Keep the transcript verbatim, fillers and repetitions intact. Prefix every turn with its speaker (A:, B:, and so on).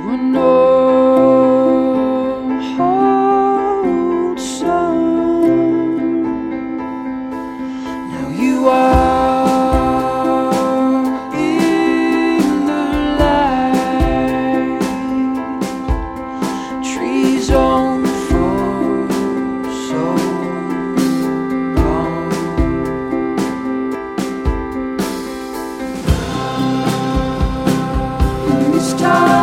A: were no hold sun. Now you are in the light, trees on for so long. This time